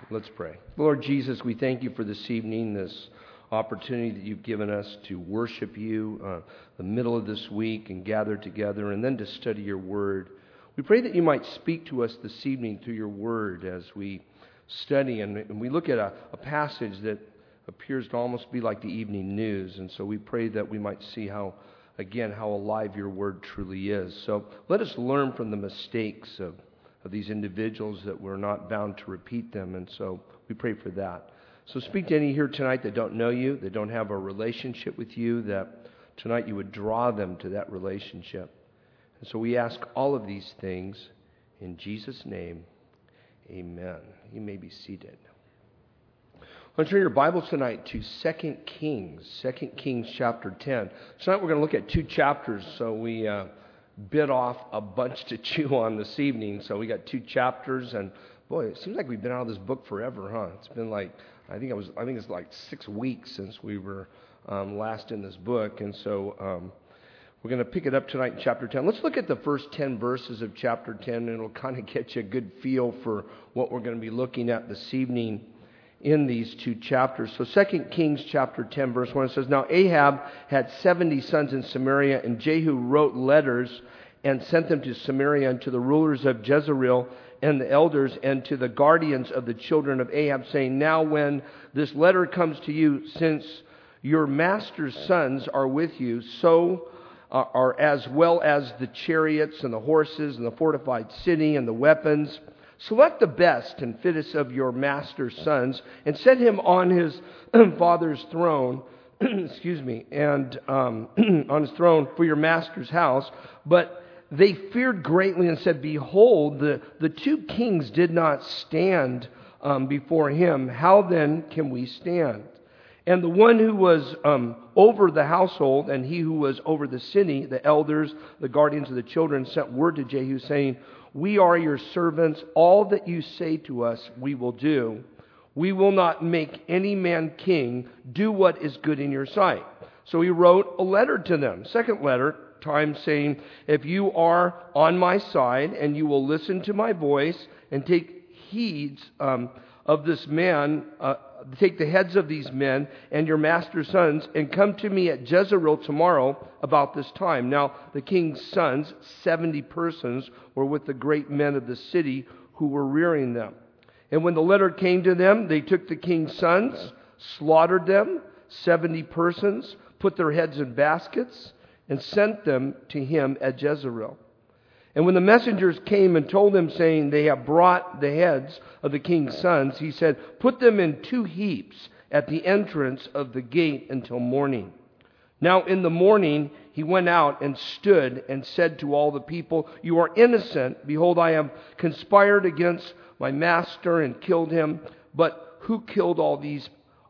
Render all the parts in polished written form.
Let's pray. Lord Jesus, we thank you for this evening, this opportunity that you've given us to worship you the middle of this week and gather together and then to study your word. We pray that you might speak to us this evening through your word as we study and we look at a passage that appears to almost be like the evening news. And so we pray that we might see how alive your word truly is. So let us learn from the mistakes of these individuals, that we're not bound to repeat them. And so we pray for that. So speak to any here tonight that don't know you, that don't have a relationship with you, that tonight you would draw them to that relationship. And so we ask all of these things in Jesus' name. Amen. You may be seated. Let's turn your Bibles tonight to 2 Kings chapter 10. Tonight we're going to look at two chapters, so we bit off a bunch to chew on this evening. So we got two chapters, and boy, it seems like we've been out of this book forever, huh? It's been like, I think it's like 6 weeks since we were last in this book, and so we're going to pick it up tonight in chapter 10. Let's look at the first 10 verses of chapter 10, and it'll kind of get you a good feel for what we're going to be looking at this evening in these two chapters. So 2 Kings chapter 10 verse 1, it says, Now Ahab had 70 sons in Samaria, and Jehu wrote letters and sent them to Samaria and to the rulers of Jezreel and the elders and to the guardians of the children of Ahab, saying, Now when this letter comes to you, since your master's sons are with you, so are as well as the chariots and the horses and the fortified city and the weapons, select the best and fittest of your master's sons and set him on his father's throne, and on his throne for your master's house. But they feared greatly and said, Behold, the two kings did not stand before him. How then can we stand? And the one who was over the household and he who was over the city, the elders, the guardians of the children, sent word to Jehu, saying, We are your servants. All that you say to us, we will do. We will not make any man king. Do what is good in your sight. So he wrote a letter to them. Second letter, time saying, If you are on my side and you will listen to my voice and take heed of this man, take the heads of these men and your master's sons and come to me at Jezreel tomorrow about this time. Now the king's sons, 70 persons, were with the great men of the city who were rearing them. And when the letter came to them, they took the king's sons, slaughtered them, 70 persons, put their heads in baskets, and sent them to him at Jezreel. And when the messengers came and told him, saying, They have brought the heads of the king's sons, he said, Put them in 2 heaps at the entrance of the gate until morning. Now in the morning he went out and stood and said to all the people, You are innocent. Behold, I have conspired against my master and killed him. But who killed all these?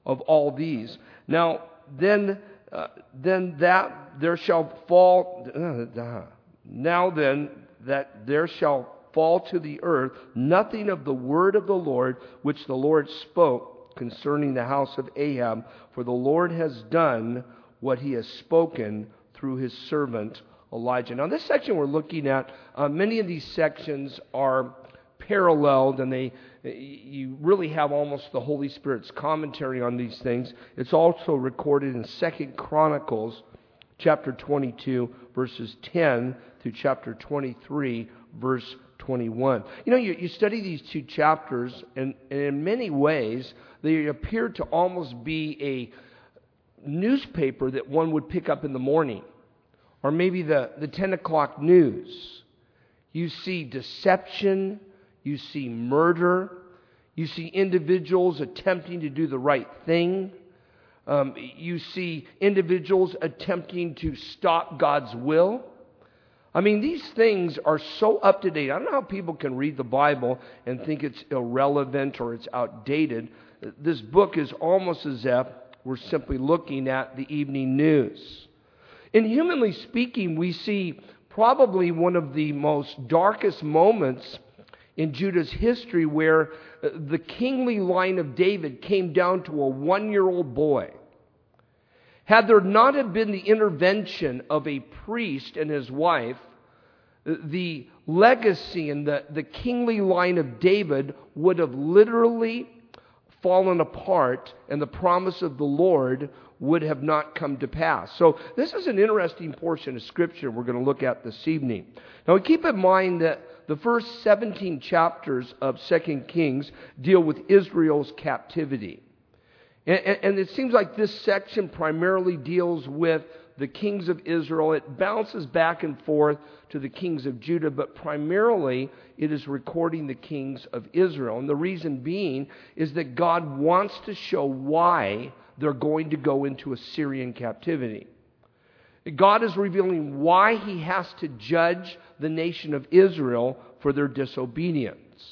Now then that there shall fall. Now then that there shall fall to the earth nothing of the word of the Lord which the Lord spoke concerning the house of Ahab, for the Lord has done what he has spoken through his servant Elijah. Now this section we're looking at, many of these sections are paralleled, and you really have almost the Holy Spirit's commentary on these things. It's also recorded in 2 Chronicles chapter 22 verses 10 through chapter 23 verse 21. You know, you study these two chapters, and in many ways they appear to almost be a newspaper that one would pick up in the morning, or maybe the 10 o'clock news. You see deception, you see murder, you see individuals attempting to do the right thing. You see individuals attempting to stop God's will. I mean, these things are so up to date. I don't know how people can read the Bible and think it's irrelevant or it's outdated. This book is almost as if we're simply looking at the evening news. And humanly speaking, we see probably one of the most darkest moments in Judah's history, where the kingly line of David came down to a 1-year-old boy. Had there not have been the intervention of a priest and his wife, the legacy and the kingly line of David would have literally fallen apart and the promise of the Lord would have not come to pass. So this is an interesting portion of Scripture we're going to look at this evening. Now keep in mind that the first 17 chapters of 2 Kings deal with Israel's captivity. And it seems like this section primarily deals with the kings of Israel. It bounces back and forth to the kings of Judah, but primarily it is recording the kings of Israel. And the reason being is that God wants to show why they're going to go into Assyrian captivity. God is revealing why He has to judge the nation of Israel for their disobedience.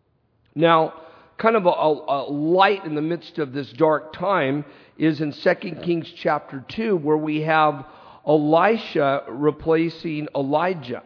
Now, kind of a light in the midst of this dark time is in 2 Kings chapter 2, where we have Elisha replacing Elijah.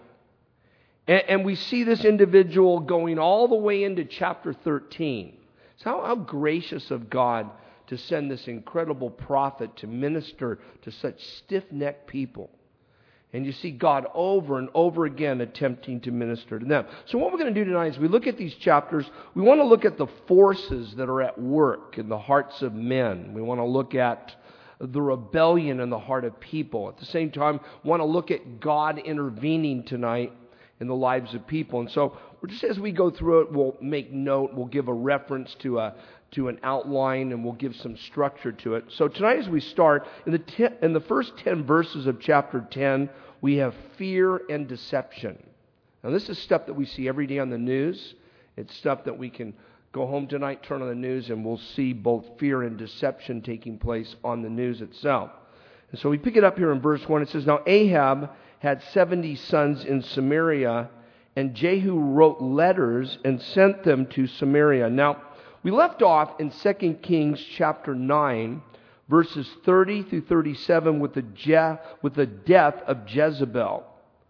And we see this individual going all the way into chapter 13. So how gracious of God to send this incredible prophet to minister to such stiff-necked people. And you see God over and over again attempting to minister to them. So what we're going to do tonight is we look at these chapters. We want to look at the forces that are at work in the hearts of men. We want to look at the rebellion in the heart of people. At the same time, we want to look at God intervening tonight in the lives of people. And so just as we go through it, we'll make note. We'll give a reference to an outline, and we'll give some structure to it. So tonight as we start, in the first 10 verses of chapter 10, we have fear and deception. Now this is stuff that we see every day on the news. It's stuff that we can go home tonight, turn on the news, and we'll see both fear and deception taking place on the news itself. And so we pick it up here in verse 1. It says, "Now Ahab had 70 sons in Samaria, and Jehu wrote letters and sent them to Samaria." Now, we left off in 2 Kings chapter 9, verses 30 through 37 with the death of Jezebel.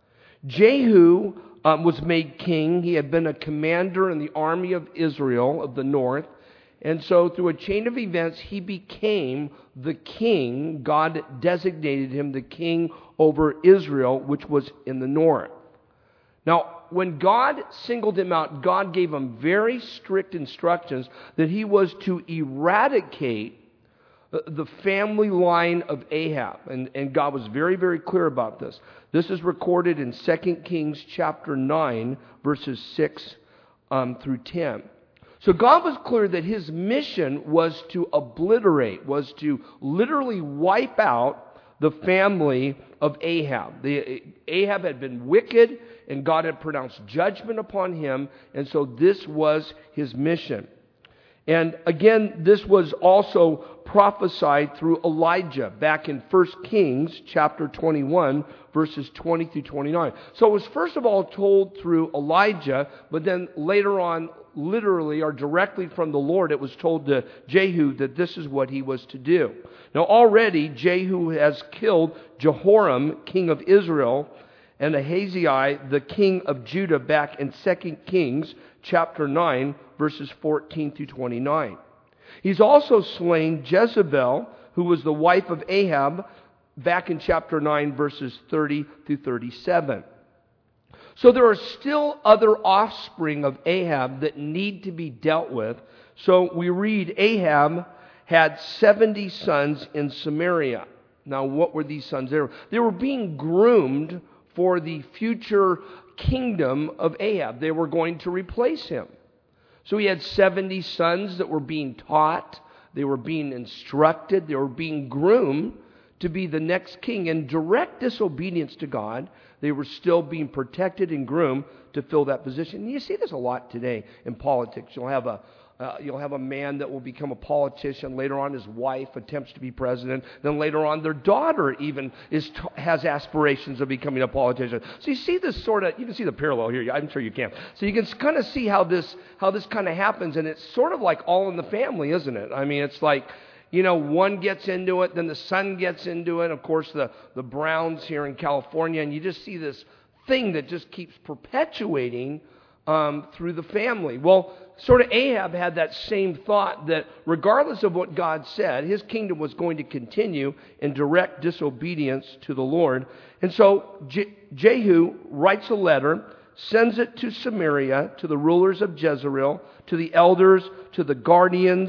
Jehu was made king. He had been a commander in the army of Israel of the north. And so through a chain of events, he became the king. God designated him the king over Israel, which was in the north. Now, when God singled him out, God gave him very strict instructions that he was to eradicate the family line of Ahab. And God was very, very clear about this. This is recorded in 2 Kings chapter 9, verses 6 through 10. So God was clear that his mission was to obliterate, was to literally wipe out the family of Ahab. Ahab had been wicked, and God had pronounced judgment upon him, and so this was his mission. And again, this was also prophesied through Elijah back in 1 Kings chapter 21, verses 20 through 29. So it was first of all told through Elijah, but then later on, literally or directly from the Lord, it was told to Jehu that this is what he was to do. Now already Jehu has killed Jehoram, king of Israel, and Ahaziah, the king of Judah, back in 2 Kings chapter 9, verses 14 through 29. He's also slain Jezebel, who was the wife of Ahab, back in chapter 9, verses 30 through 37. So there are still other offspring of Ahab that need to be dealt with. So we read Ahab had 70 sons in Samaria. Now what were these sons? They were being groomed for the future kingdom of Ahab. They were going to replace him. So he had 70 sons that were being taught. They were being instructed. They were being groomed to be the next king. In direct disobedience to God, they were still being protected and groomed to fill that position. And you see this a lot today in politics. You'll have a man that will become a politician. Later on, his wife attempts to be president. Then later on, their daughter even has aspirations of becoming a politician. So you see this you can see the parallel here. I'm sure you can. So you can kind of see how this kind of happens. And it's sort of like All in the Family, isn't it? I mean, it's like, one gets into it, then the son gets into it. Of course, the Browns here in California, and you just see this thing that just keeps perpetuating through the family. Well, sort of Ahab had that same thought that regardless of what God said, his kingdom was going to continue in direct disobedience to the Lord. And so Jehu writes a letter, sends it to Samaria, to the rulers of Jezreel, to the elders, to the guardians,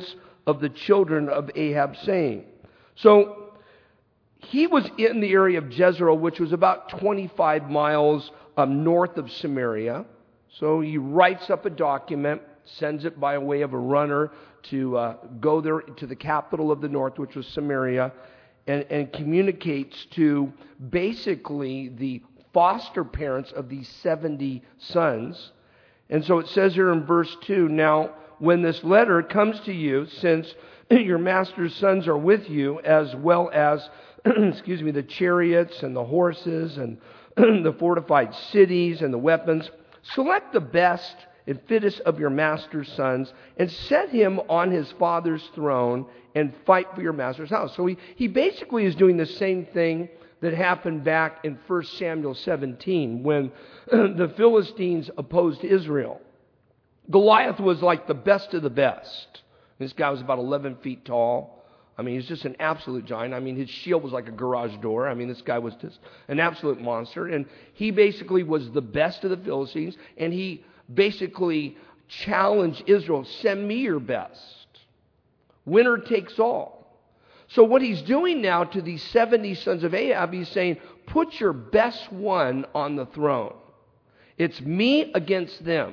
of the children of Ahab, saying. So he was in the area of Jezreel, which was about 25 miles north of Samaria. So he writes up a document, sends it by way of a runner to go there to the capital of the north, which was Samaria, and communicates to basically the foster parents of these 70 sons. And so it says here in verse 2, now when this letter comes to you, since your master's sons are with you, as well as the chariots and the horses and the fortified cities and the weapons, select the best and fittest of your master's sons and set him on his father's throne and fight for your master's house. So he basically is doing the same thing that happened back in 1 Samuel 17 when the Philistines opposed Israel. Goliath was like the best of the best. This guy was about 11 feet tall. I mean, he's just an absolute giant. I mean, his shield was like a garage door. I mean, this guy was just an absolute monster. And he basically was the best of the Philistines. And he basically challenged Israel, send me your best. Winner takes all. So what he's doing now to these 70 sons of Ahab, he's saying, put your best one on the throne. It's me against them.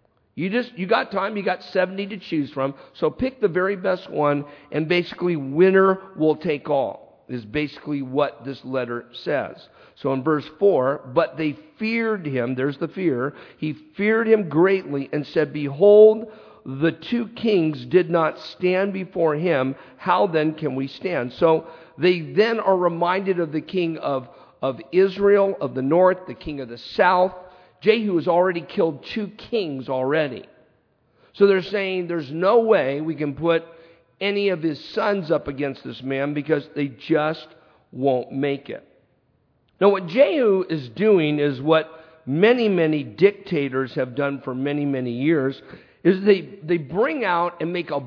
You got time, you got 70 to choose from, so pick the very best one, and basically winner will take all, is basically what this letter says. So in verse 4, but they feared him, there's the fear, he feared him greatly and said, behold, the two kings did not stand before him, how then can we stand? So they then are reminded of the king of Israel, of the north, the king of the south. Jehu has already killed 2 kings already. So they're saying there's no way we can put any of his sons up against this man because they just won't make it. Now what Jehu is doing is what many, many dictators have done for many, many years, is they bring out and make a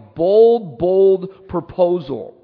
bold proposal.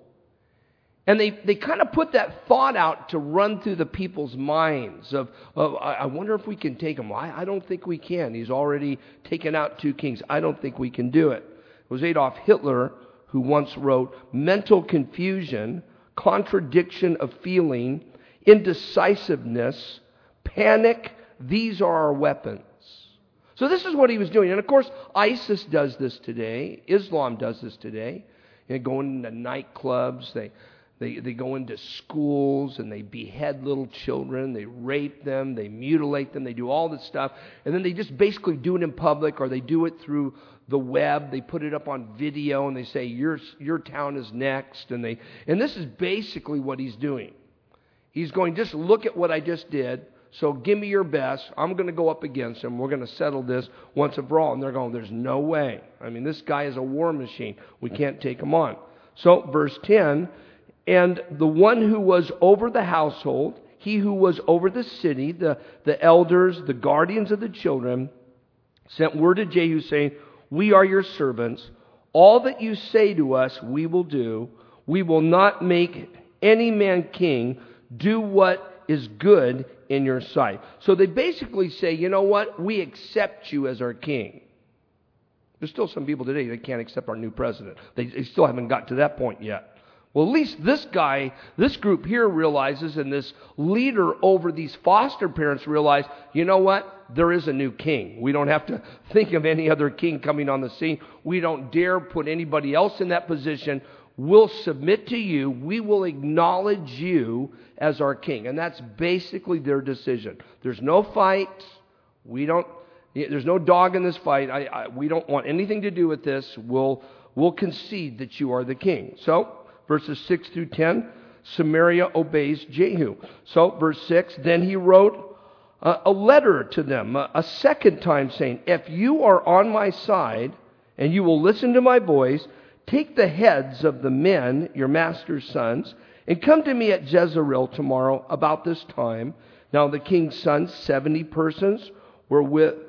And they kind of put that thought out to run through the people's minds of I wonder if we can take him. I don't think we can. He's already taken out 2 kings. I don't think we can do it. It was Adolf Hitler who once wrote, mental confusion, contradiction of feeling, indecisiveness, panic, these are our weapons. So this is what he was doing. And of course, ISIS does this today. Islam does this today. They go into nightclubs. They go into schools and they behead little children. They rape them. They mutilate them. They do all this stuff. And then they just basically do it in public, or they do it through the web. They put it up on video and they say, your town is next. And this is basically what he's doing. He's going, just look at what I just did. So give me your best. I'm going to go up against him. We're going to settle this once and for all. And they're going, there's no way. I mean, this guy is a war machine. We can't take him on. So verse 10, and the one who was over the household, he who was over the city, the elders, the guardians of the children, sent word to Jehu saying, we are your servants. All that you say to us we will do. We will not make any man king. Do what is good in your sight. So they basically say, you know what? We accept you as our king. There's still some people today that can't accept our new president. They still haven't got to that point yet. Well, at least this group here realizes, and this leader over these foster parents realize, you know what? There is a new king. We don't have to think of any other king coming on the scene. We don't dare put anybody else in that position. We'll submit to you. We will acknowledge you as our king. And that's basically their decision. There's no fight. There's no dog in this fight. We don't want anything to do with this. We'll concede that you are the king. So, verses 6 through 10, Samaria obeys Jehu. So, verse 6, then he wrote a letter to them a second time saying, if you are on my side and you will listen to my voice, take the heads of the men, your master's sons, and come to me at Jezreel tomorrow about this time. Now the king's sons, 70 persons, were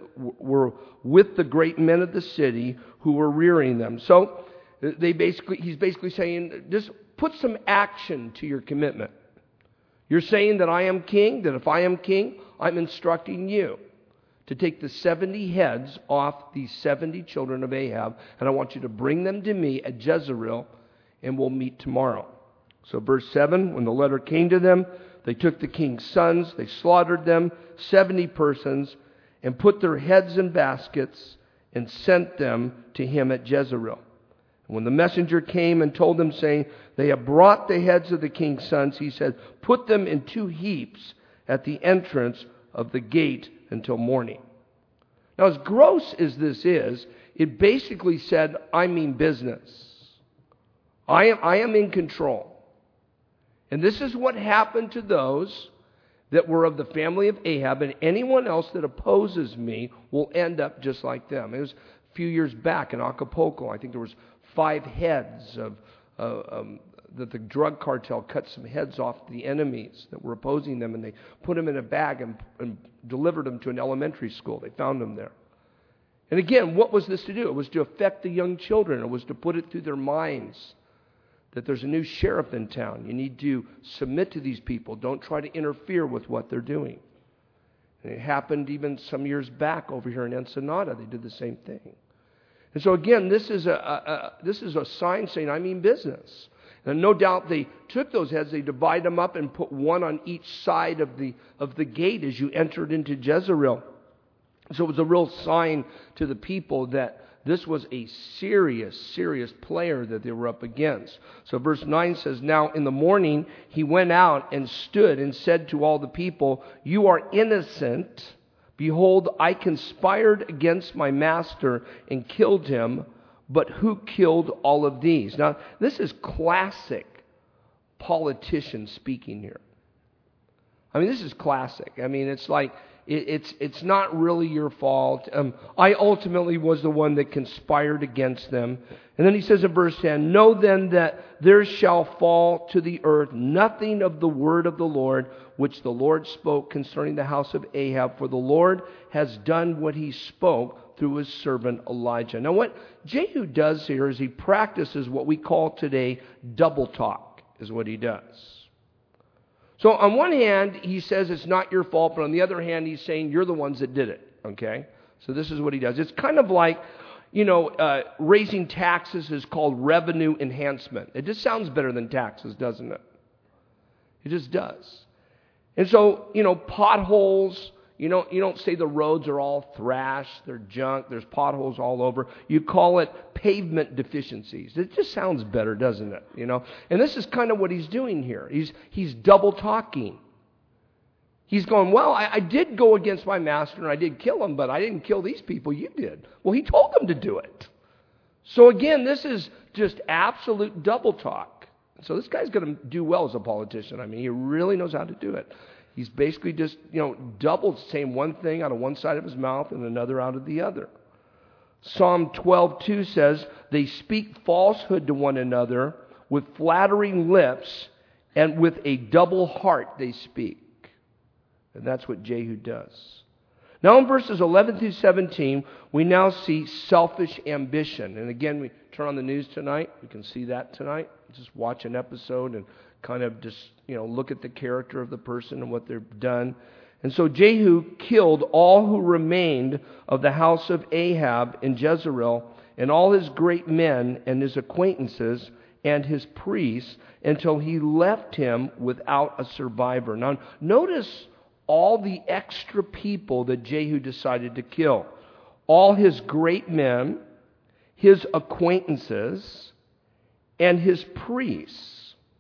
with the great men of the city who were rearing them. So he's basically saying, just put some action to your commitment. You're saying that I am king, that if I am king, I'm instructing you to take the 70 heads off these 70 children of Ahab, and I want you to bring them to me at Jezreel, and we'll meet tomorrow. So verse 7, when the letter came to them, they took the king's sons, they slaughtered them, 70 persons, and put their heads in baskets and sent them to him at Jezreel. And when the messenger came and told them, saying, they have brought the heads of the king's sons, he said, put them in 2 heaps at the entrance of the gate until morning. Now, as gross as this is, it basically said, I mean business. I am in control. And this is what happened to those that were of the family of Ahab, and anyone else that opposes me will end up just like them. It was a few years back in Acapulco. I think there was 5 heads that the drug cartel cut some heads off the enemies that were opposing them, and they put them in a bag and delivered them to an elementary school. They found them there. And again, what was this to do? It was to affect the young children. It was to put it through their minds that there's a new sheriff in town. You need to submit to these people. Don't try to interfere with what they're doing. And it happened even some years back over here in Ensenada. They did the same thing. And so again, this is a sign saying, I mean business. And no doubt they took those heads, they divide them up and put one on each side of the gate as you entered into Jezreel. So it was a real sign to the people that this was a serious player that they were up against. So verse 9 says, now in the morning he went out and stood and said to all the people, you are innocent. Behold, I conspired against my master and killed him. But who killed all of these? Now, this is classic politician speaking here. I mean, this is classic. I mean, it's like, it's not really your fault. I ultimately was the one that conspired against them. And then he says in verse 10, know then that there shall fall to the earth nothing of the word of the Lord, which the Lord spoke concerning the house of Ahab, for the Lord has done what he spoke through his servant Elijah. Now what Jehu does here is he practices what we call today double talk, is what he does. So on one hand, he says it's not your fault, but on the other hand, he's saying you're the ones that did it, okay? So this is what he does. It's kind of like, raising taxes is called revenue enhancement. It just sounds better than taxes, doesn't it? It just does. And so, potholes, you don't say the roads are all thrashed, they're junk, there's potholes all over. You call it pavement deficiencies. It just sounds better, doesn't it? And this is kind of what he's doing here. He's double talking. He's going, well, I did go against my master and I did kill him, but I didn't kill these people, you did. Well, he told them to do it. So again, this is just absolute double talk. So this guy's going to do well as a politician. I mean, he really knows how to do it. He's basically just, double saying one thing out of one side of his mouth and another out of the other. Psalm 12:2 says, they speak falsehood to one another with flattering lips, and with a double heart they speak. And that's what Jehu does. Now in verses 11 through 17, we now see selfish ambition. And again, we turn on the news tonight. We can see that tonight. Just watch an episode and kind of just, look at the character of the person and what they've done. And so Jehu killed all who remained of the house of Ahab in Jezreel, and all his great men and his acquaintances and his priests, until he left him without a survivor. Now notice all the extra people that Jehu decided to kill. All his great men, his acquaintances, and his priests.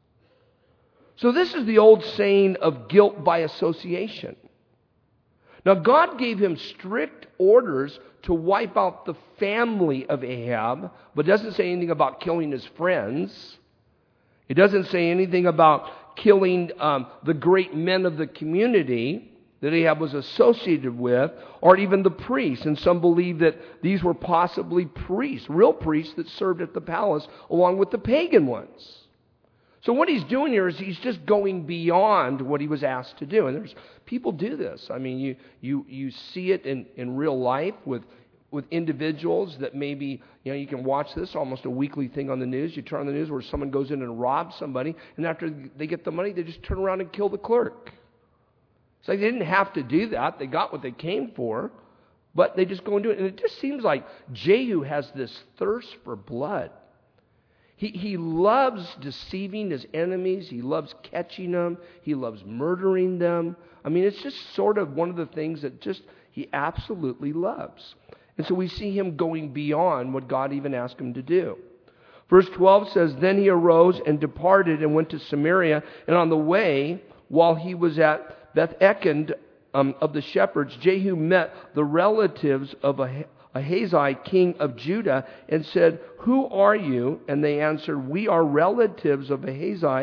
So this is the old saying of guilt by association. Now God gave him strict orders to wipe out the family of Ahab, but doesn't say anything about killing his friends. It doesn't say anything about killing the great men of the community that Ahab was associated with, or even the priests. And some believe that these were possibly priests, real priests that served at the palace along with the pagan ones. So what he's doing here is he's just going beyond what he was asked to do. And there's people do this. I mean, you see it in real life with individuals that maybe, you can watch this, almost a weekly thing on the news. You turn on the news where someone goes in and robs somebody, and after they get the money, they just turn around and kill the clerk. It's like they didn't have to do that. They got what they came for. But they just go and do it. And it just seems like Jehu has this thirst for blood. He loves deceiving his enemies. He loves catching them. He loves murdering them. I mean, it's just sort of one of the things that just he absolutely loves. And so we see him going beyond what God even asked him to do. Verse 12 says, Then he arose and departed and went to Samaria. And on the way, while he was at Beth-Eked of the shepherds, Jehu met the relatives of Ahaziah, king of Judah, and said, Who are you? And they answered, We are relatives of Ahaziah,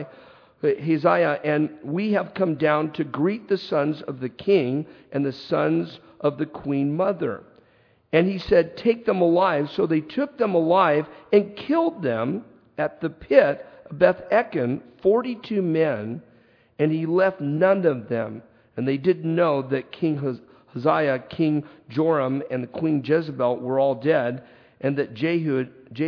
and we have come down to greet the sons of the king and the sons of the queen mother. And he said, Take them alive. So they took them alive and killed them at the pit of Beth-Eked, 42 men, and he left none of them. And they didn't know that King Uzziah, King Joram, and the Queen Jezebel were all dead, and that Jehu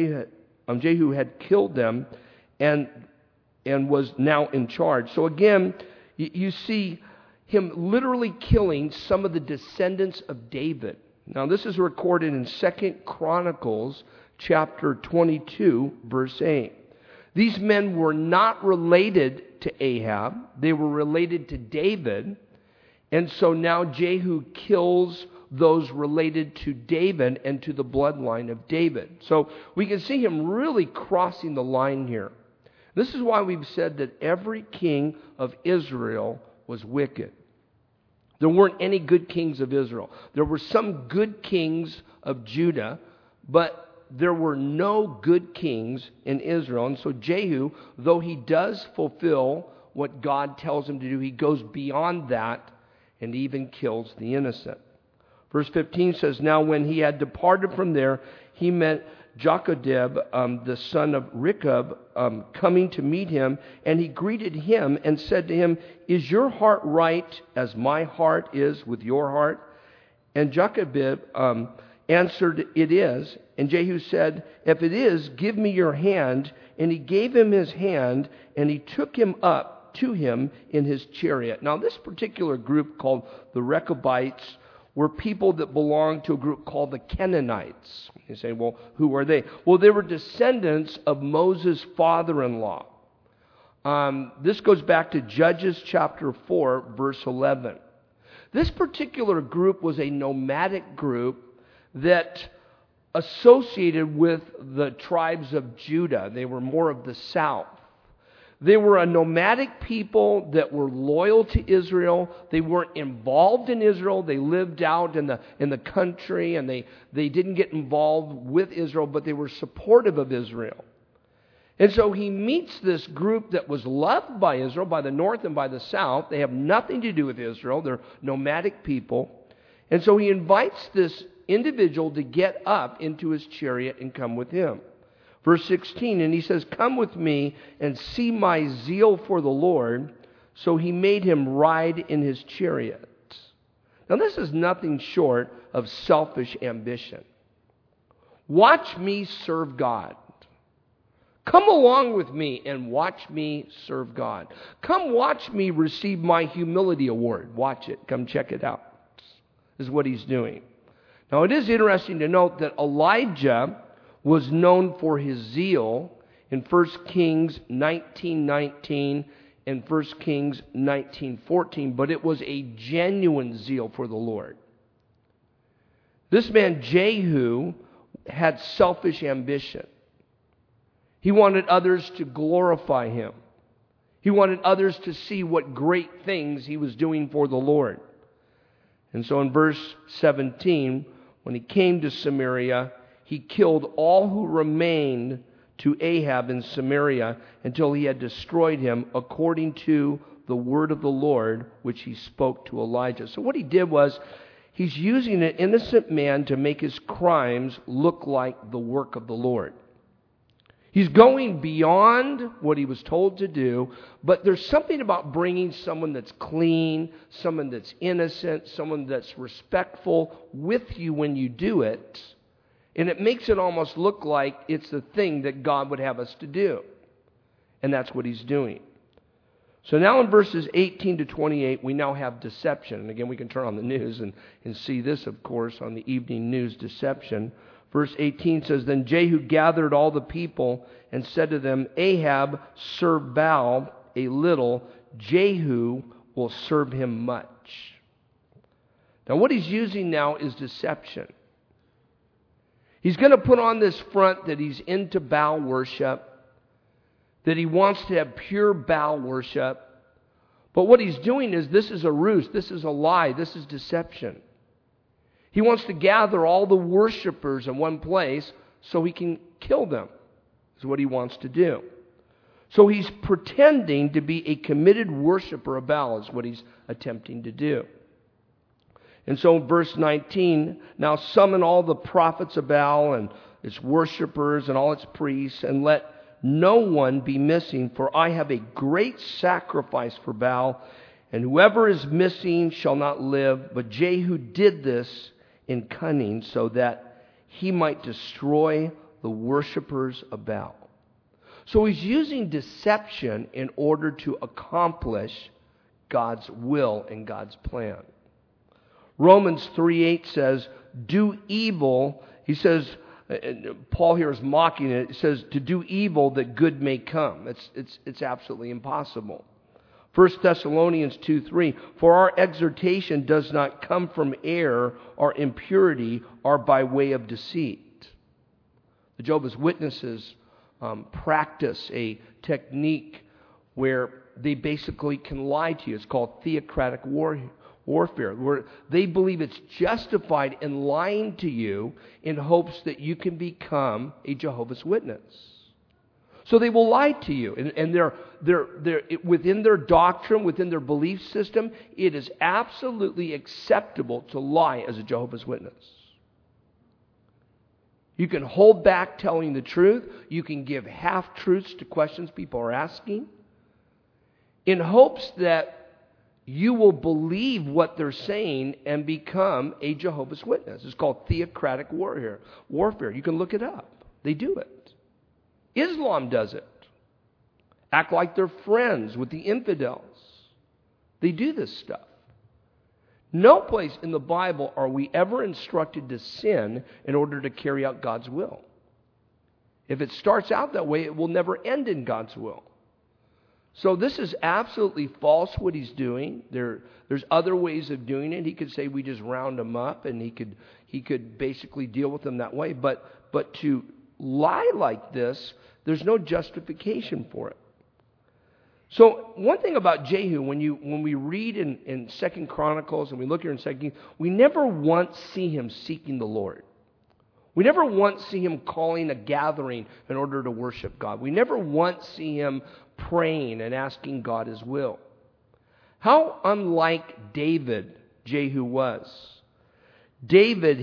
had killed them and was now in charge. So again, you see him literally killing some of the descendants of David. Now this is recorded in 2 Chronicles chapter 22, verse 8. These men were not related to Ahab. They were related to David. And so now Jehu kills those related to David and to the bloodline of David. So we can see him really crossing the line here. This is why we've said that every king of Israel was wicked. There weren't any good kings of Israel. There were some good kings of Judah, but there were no good kings in Israel. And so Jehu, though he does fulfill what God tells him to do, he goes beyond that and even kills the innocent. Verse 15 says, Now when he had departed from there, he met Jochebed, the son of Rechab, coming to meet him, and he greeted him and said to him, Is your heart right as my heart is with your heart? And Jochebed answered, It is. And Jehu said, If it is, give me your hand. And he gave him his hand, and he took him up to him in his chariot. Now this particular group called the Rechabites were people that belonged to a group called the Canaanites. You say, well, who are they? Well, they were descendants of Moses' father-in-law. This goes back to Judges chapter 4, verse 11. This particular group was a nomadic group that associated with the tribes of Judah. They were more of the south. They were a nomadic people that were loyal to Israel. They weren't involved in Israel. They lived out in the country, and they didn't get involved with Israel, but they were supportive of Israel. And so he meets this group that was loved by Israel, by the north and by the south. They have nothing to do with Israel. They're nomadic people. And so he invites this individual to get up into his chariot and come with him. Verse 16, and he says, Come with me and see my zeal for the Lord. So he made him ride in his chariot. Now this is nothing short of selfish ambition. Watch me serve God. Come along with me and watch me serve God. Come watch me receive my humility award. Watch it. Come check it out. This is what he's doing. Now it is interesting to note that Elijah was known for his zeal in 1 Kings 19:19 and 1 Kings 19:14, but it was a genuine zeal for the Lord. This man Jehu had selfish ambition. He wanted others to glorify him. He wanted others to see what great things he was doing for the Lord. And so in verse 17, when he came to Samaria, he killed all who remained to Ahab in Samaria until he had destroyed him according to the word of the Lord, which he spoke to Elijah. So what he did was, he's using an innocent man to make his crimes look like the work of the Lord. He's going beyond what he was told to do, but there's something about bringing someone that's clean, someone that's innocent, someone that's respectful with you when you do it. And it makes it almost look like it's the thing that God would have us to do. And that's what he's doing. So now in verses 18 to 28, we now have deception. And again, we can turn on the news and see this, of course, on the evening news, deception. Verse 18 says, Then Jehu gathered all the people and said to them, Ahab served Baal a little, Jehu will serve him much. Now what he's using now is deception. He's going to put on this front that he's into Baal worship, that he wants to have pure Baal worship. But what he's doing is, this is a ruse, this is a lie, this is deception. He wants to gather all the worshipers in one place so he can kill them, is what he wants to do. So he's pretending to be a committed worshiper of Baal, is what he's attempting to do. And so verse 19, Now summon all the prophets of Baal and its worshipers and all its priests, and let no one be missing, for I have a great sacrifice for Baal, and whoever is missing shall not live. But Jehu did this in cunning, so that he might destroy the worshipers of Baal. So he's using deception in order to accomplish God's will and God's plan. Romans 3:8 says, do evil. He says, Paul here is mocking it. He says, to do evil that good may come. It's absolutely impossible. 1 Thessalonians 2:3, For our exhortation does not come from error or impurity or by way of deceit. The Jehovah's Witnesses practice a technique where they basically can lie to you. It's called theocratic warfare, where they believe it's justified in lying to you in hopes that you can become a Jehovah's Witness. So they will lie to you, and they're within their doctrine, within their belief system, it is absolutely acceptable to lie as a Jehovah's Witness. You can hold back telling the truth. You can give half-truths to questions people are asking in hopes that you will believe what they're saying and become a Jehovah's Witness. It's called theocratic warfare. You can look it up. They do it. Islam does it. Act like they're friends with the infidels. They do this stuff. No place in the Bible are we ever instructed to sin in order to carry out God's will. If it starts out that way, it will never end in God's will. So this is absolutely false what he's doing. There's other ways of doing it. He could say we just round them up, and he could basically deal with them that way. But to lie like this, there's no justification for it. So one thing about Jehu, when we read in 2 Chronicles and we look here in 2 Kings, we never once see him seeking the Lord. We never once see him calling a gathering in order to worship God. We never once see him praying and asking God his will. How unlike David Jehu was. David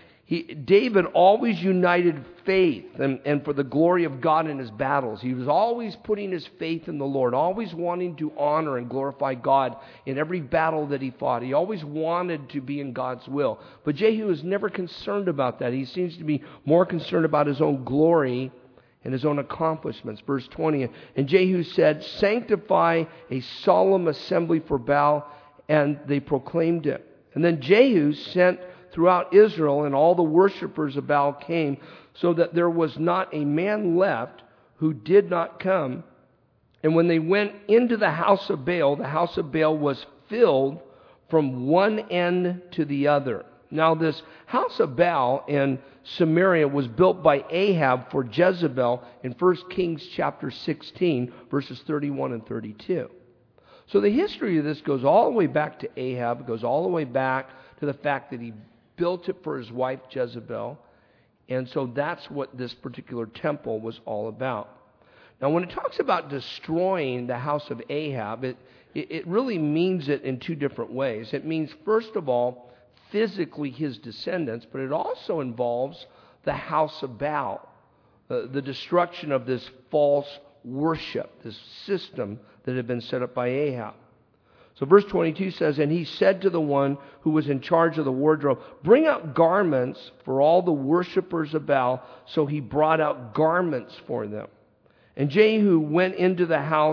always united faith and for the glory of God in his battles. He was always putting his faith in the Lord, always wanting to honor and glorify God in every battle that he fought. He always wanted to be in God's will. But Jehu is never concerned about that. He seems to be more concerned about his own glory and his own accomplishments. Verse 20, And Jehu said, Sanctify a solemn assembly for Baal, and they proclaimed it. And then Jehu sent throughout Israel, and all the worshipers of Baal came, so that there was not a man left who did not come. And when they went into the house of Baal was filled from one end to the other. Now this house of Baal in Samaria was built by Ahab for Jezebel in 1 Kings chapter 16, verses 31 and 32. So the history of this goes all the way back to Ahab. It goes all the way back to the fact that he built it for his wife Jezebel. And so that's what this particular temple was all about. Now when it talks about destroying the house of Ahab, it really means it in two different ways. It means, first of all, physically his descendants, but it also involves the house of Baal, the destruction of this false worship, this system that had been set up by Ahab. So verse 22 says, And he said to the one who was in charge of the wardrobe, Bring out garments for all the worshipers of Baal. So he brought out garments for them. And Jehu went into the house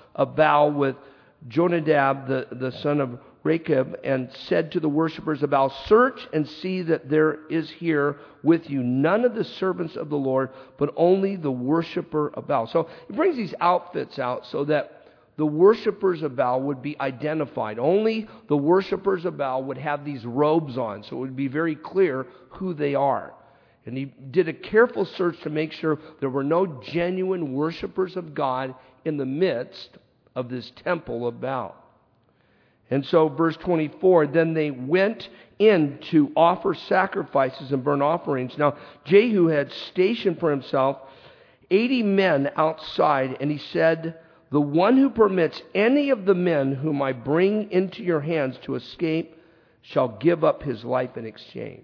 of Baal with Jonadab, the son of Rechab, and said to the worshippers of Baal, search and see that there is here with you none of the servants of the Lord, but only the worshipper of Baal. So he brings these outfits out so that the worshippers of Baal would be identified. Only the worshippers of Baal would have these robes on, so it would be very clear who they are. And he did a careful search to make sure there were no genuine worshippers of God in the midst of this temple of Baal. And so verse 24, then they went in to offer sacrifices and burnt offerings. Now Jehu had stationed for himself 80 men outside, and he said, the one who permits any of the men whom I bring into your hands to escape shall give up his life in exchange.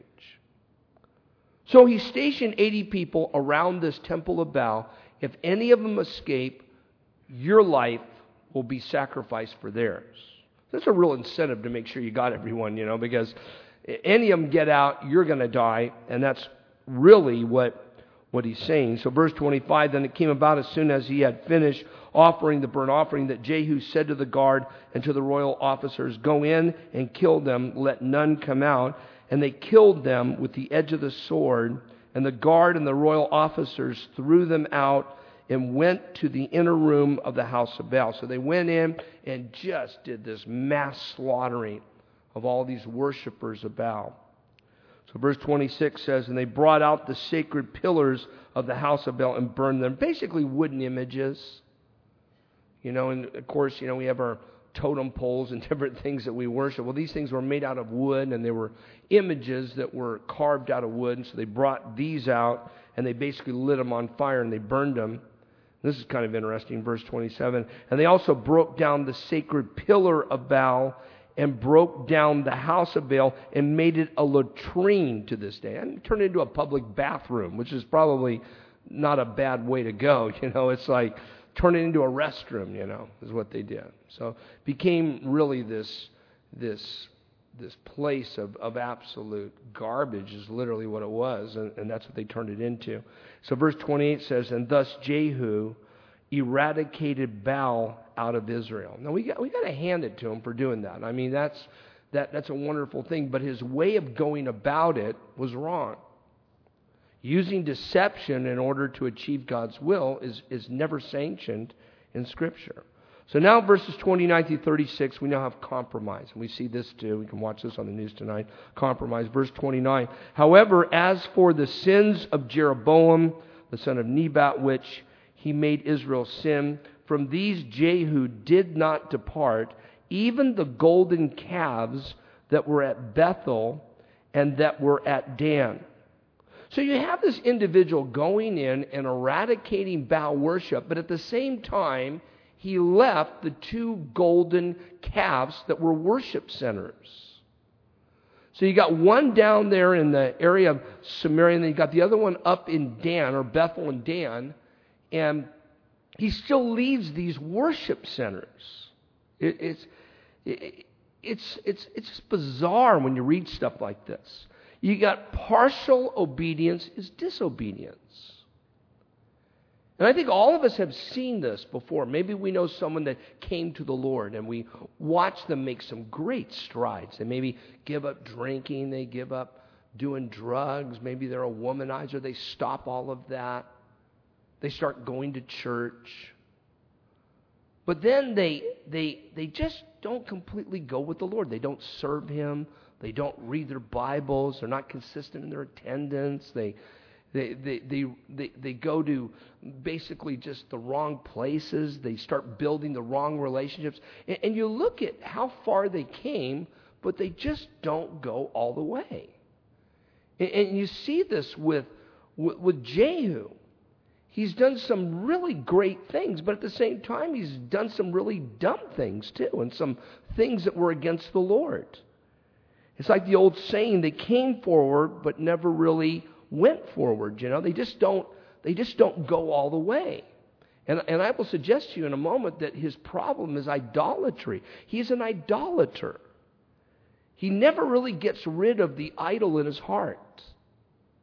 So he stationed 80 people around this temple of Baal. If any of them escape, your life will be sacrificed for theirs. That's a real incentive to make sure you got everyone, because any of them get out, you're going to die. And that's really what he's saying. So verse 25, then it came about as soon as he had finished offering the burnt offering that Jehu said to the guard and to the royal officers, go in and kill them, let none come out. And they killed them with the edge of the sword. And the guard and the royal officers threw them out and went to the inner room of the house of Baal. So they went in and just did this mass slaughtering of all these worshipers of Baal. So verse 26 says, and they brought out the sacred pillars of the house of Baal and burned them. Basically wooden images. And of course, we have our totem poles and different things that we worship. Well, these things were made out of wood, and they were images that were carved out of wood. And so they brought these out, and they basically lit them on fire, and they burned them. This is kind of interesting, verse 27. And they also broke down the sacred pillar of Baal and broke down the house of Baal and made it a latrine to this day. And turned it into a public bathroom, which is probably not a bad way to go. It's like turn it into a restroom, is what they did. So it became really this place of absolute garbage is literally what it was, and that's what they turned it into. So verse 28 says, and thus Jehu eradicated Baal out of Israel. Now we got to hand it to him for doing that. I mean, that's a wonderful thing, but his way of going about it was wrong. Using deception in order to achieve God's will is never sanctioned in Scripture. So now verses 29 through 36, we now have compromise. And we see this too. We can watch this on the news tonight. Compromise. Verse 29. However, as for the sins of Jeroboam, the son of Nebat, which he made Israel sin, from these Jehu did not depart, even the golden calves that were at Bethel and that were at Dan. So you have this individual going in and eradicating Baal worship, but at the same time, he left the two golden calves that were worship centers. So you got one down there in the area of Samaria, and then you got the other one up in Dan, or Bethel and Dan, and he still leaves these worship centers. It's just bizarre when you read stuff like this. You got partial obedience is disobedience. And I think all of us have seen this before. Maybe we know someone that came to the Lord and we watch them make some great strides. They maybe give up drinking, they give up doing drugs, maybe they're a womanizer, they stop all of that. They start going to church. But then they just don't completely go with the Lord. They don't serve Him. They don't read their Bibles. They're not consistent in their attendance. They go to basically just the wrong places. They start building the wrong relationships. And you look at how far they came, but they just don't go all the way. And you see this with Jehu. He's done some really great things, but at the same time, he's done some really dumb things too, and some things that were against the Lord. It's like the old saying, they came forward, but never really went forward. They just don't go all the way. And I will suggest to you in a moment that his problem is idolatry. He's an idolater. He never really gets rid of the idol in his heart.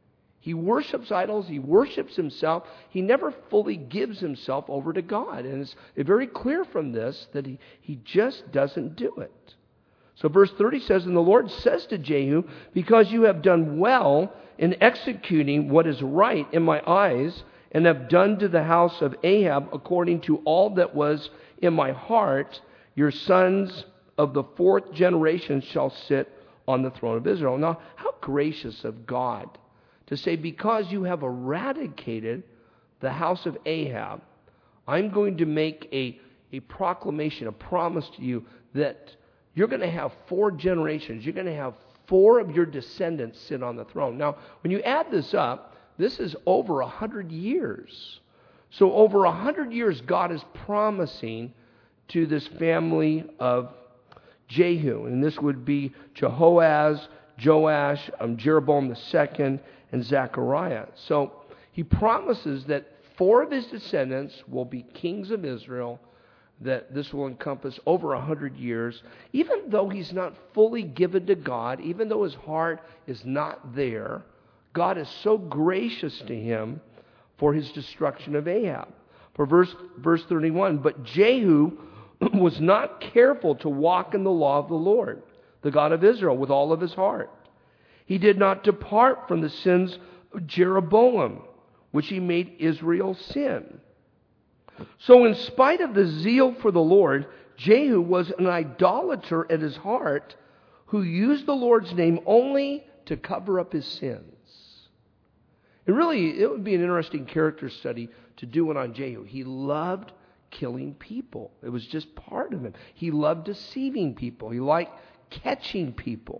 He worships idols. He worships himself. He never fully gives himself over to God. And it's very clear from this that he just doesn't do it. So verse 30 says, "And the Lord says to Jehu, because you have done well in executing what is right in my eyes, and have done to the house of Ahab according to all that was in my heart, your sons of the fourth generation shall sit on the throne of Israel." Now, how gracious of God to say, because you have eradicated the house of Ahab, I'm going to make a proclamation, a promise to you that you're going to have 4 generations. You're going to have 4 of your descendants sit on the throne. Now, when you add this up, this is over 100 years. So over 100 years, God is promising to this family of Jehu. And this would be Jehoaz, Joash, Jeroboam II, and Zechariah. So he promises that 4 of his descendants will be kings of Israel, that this will encompass over 100 years. Even though he's not fully given to God, even though his heart is not there, God is so gracious to him for his destruction of Ahab. For verse 31, "But Jehu was not careful to walk in the law of the Lord, the God of Israel, with all of his heart. He did not depart from the sins of Jeroboam, which he made Israel sin. So in spite of the zeal for the Lord, Jehu was an idolater at his heart, who used the Lord's name only to cover up his sins." It would be an interesting character study to do it on Jehu. He loved killing people. It was just part of him. He loved deceiving people. He liked catching people.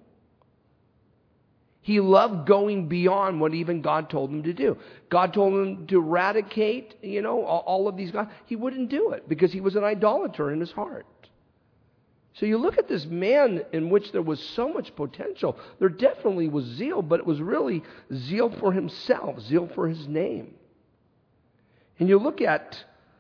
He loved going beyond what even God told him to do. God told him to eradicate, all of these guys. He wouldn't do it because he was an idolater in his heart. So you look at this man in which there was so much potential. There definitely was zeal, but it was really zeal for himself, zeal for his name. And you look at,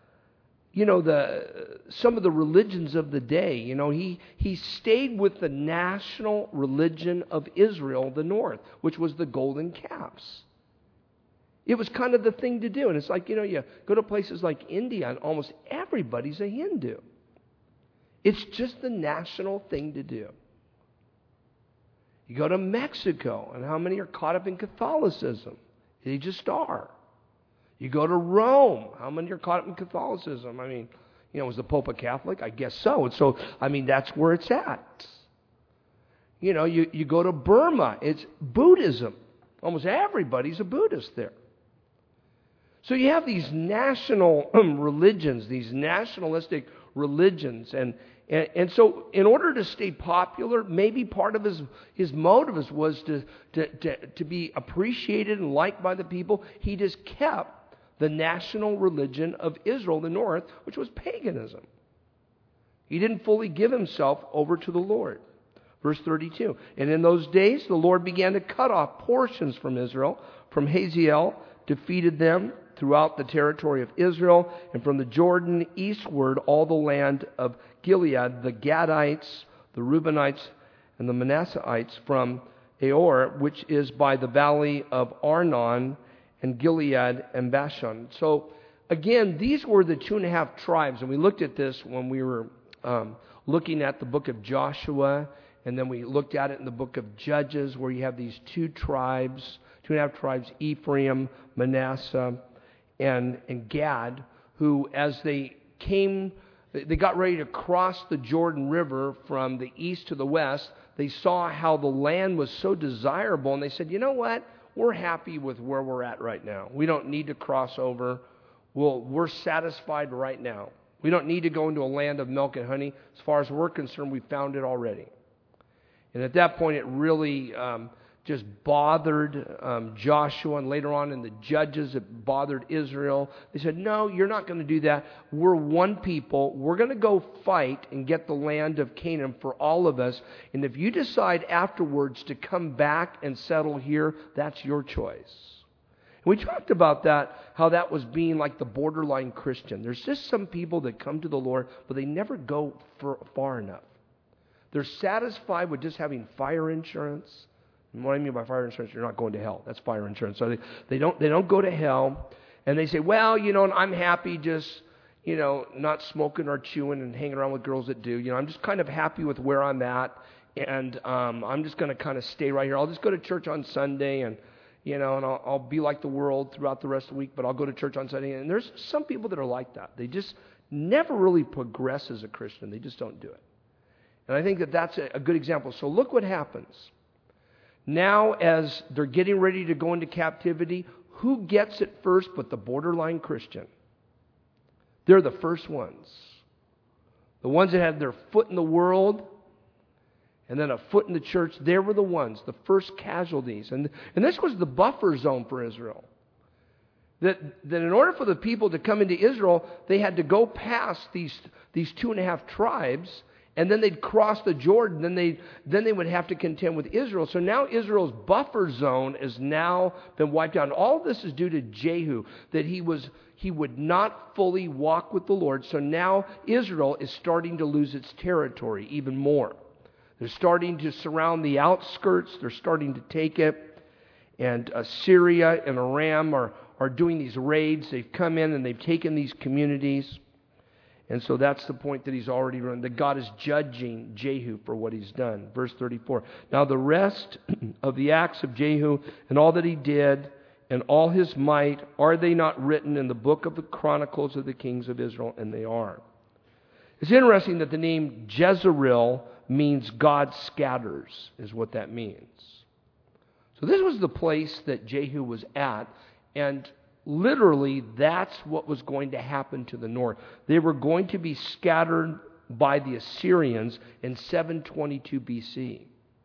some of the religions of the day. He stayed with the national religion of Israel, the north, which was the golden calves. It was kind of the thing to do. And it's like, you go to places like India and almost everybody's a Hindu. It's just the national thing to do. You go to Mexico, and how many are caught up in Catholicism? They just are. You go to Rome, how many are caught up in Catholicism? Was the Pope a Catholic? I guess so. And so, that's where it's at. You go to Burma, it's Buddhism. Almost everybody's a Buddhist there. So you have these national religions, these nationalistic religions, and so in order to stay popular, maybe part of his motive was to be appreciated and liked by the people. He just kept the national religion of Israel, the north, which was paganism. He didn't fully give himself over to the Lord. Verse 32, "And in those days the Lord began to cut off portions from Israel. From Hazael defeated them throughout the territory of Israel, and from the Jordan eastward all the land of Gilead, the Gadites, the Reubenites, and the Manasseites from Aor, which is by the valley of Arnon, and Gilead and Bashan." So again, these were the 2.5 tribes. And we looked at this when we were looking at the book of Joshua. And then we looked at it in the book of Judges, where you have these 2 tribes, 2.5 tribes, Ephraim, Manasseh, and Gad, who as they got ready to cross the Jordan River from the east to the west, they saw how the land was so desirable. And they said, you know what? We're happy with where we're at right now. We don't need to cross over. We're satisfied right now. We don't need to go into a land of milk and honey. As far as we're concerned, we found it already. And at that point, it really just bothered Joshua, and later on in the Judges, it bothered Israel. They said, no, you're not going to do that. We're one people. We're going to go fight and get the land of Canaan for all of us. And if you decide afterwards to come back and settle here, that's your choice. And we talked about that, how that was being like the borderline Christian. There's just some people that come to the Lord, but they never go far enough. They're satisfied with just having fire insurance. And what I mean by fire insurance, you're not going to hell. That's fire insurance. So they don't go to hell. And they say, well, I'm happy just, not smoking or chewing and hanging around with girls that do. I'm just kind of happy with where I'm at. And I'm just going to kind of stay right here. I'll just go to church on Sunday and I'll be like the world throughout the rest of the week, but I'll go to church on Sunday. And there's some people that are like that. They just never really progress as a Christian. They just don't do it. And I think that that's a good example. So look what happens. Now as they're getting ready to go into captivity, who gets it first but the borderline Christian? They're the first ones. The ones that had their foot in the world and then a foot in the church, they were the ones, the first casualties. And this was the buffer zone for Israel. That in order for the people to come into Israel, they had to go past these 2.5 tribes, and then they'd cross the Jordan. Then they would have to contend with Israel. So now Israel's buffer zone has now been wiped out. And all of this is due to Jehu, that he would not fully walk with the Lord. So now Israel is starting to lose its territory even more. They're starting to surround the outskirts. They're starting to take it. And Syria and Aram are doing these raids. They've come in and they've taken these communities. And so that's the point that he's already run, that God is judging Jehu for what he's done. Verse 34. Now the rest of the acts of Jehu and all that he did and all his might, are they not written in the book of the Chronicles of the Kings of Israel? And they are. It's interesting that the name Jezreel means God scatters, is what that means. So this was the place that Jehu was at, and literally that's what was going to happen to the north. They were going to be scattered by the Assyrians in 722 BC.